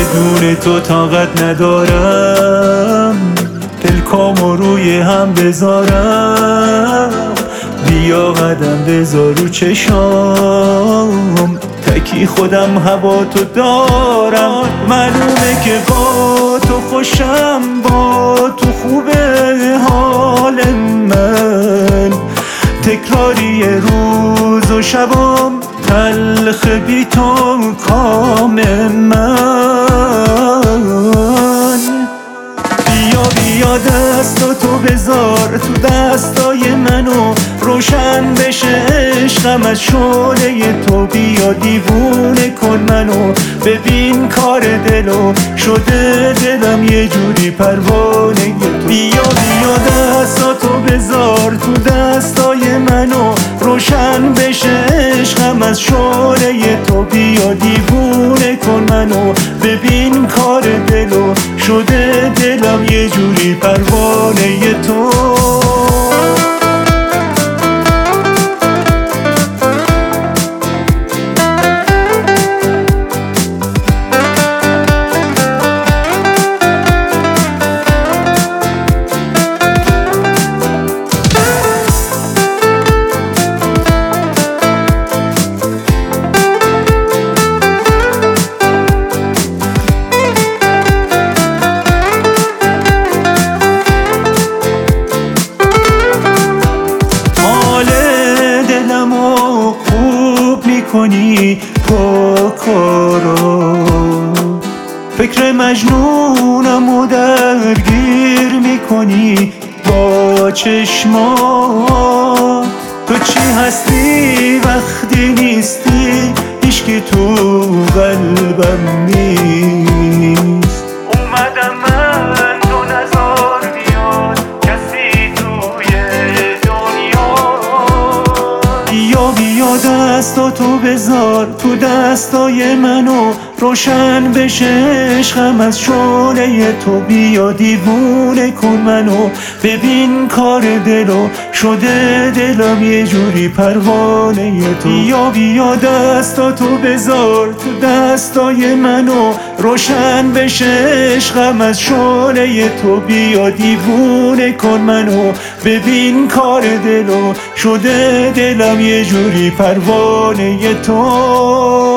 بدون تو طاقت ندارم دلکامو روی هم بذارم. بیا قدم بذار رو چشام تکی خودم هوا تو دارم. معلومه که با تو خوشم، با تو خوبه حال من. تکراری روز و شبام تلخ بی تو کام من. بیا دست تو بذار تو دستای منو روشن بشه عشقم از شعله تو. بیا دیوونه کن منو ببین کار دلو شده دلم یه جوری پروانه تو. بیا دستاتو بذار تو دستای منو روشن بشه عشقم از شعله تو. بیا دیوونه کن منو ببین کار دلو شده دلم یه جوری پروانه تو. کنی با کارا فکر مجنونم و درگیر میکنی با چشمات. تو چی هستی وقتی نیستی هیچکی تو قلبم نیست. اومدم من تو نزار بیاد کسی توی دنیا. بیا دستاتو بذار تو دستای منو روشن بشه عشقم از شعله تو. بیا دیوونه کن منو ببین کار دلو شده دلم یه جوری پروانه تو. بیا دستاتو بذار تو دستای منو روشن بشه عشقم از شعله تو. بیا دیوونه کن منو ببین کار دلو شده دلم یه جوری پروانه تو.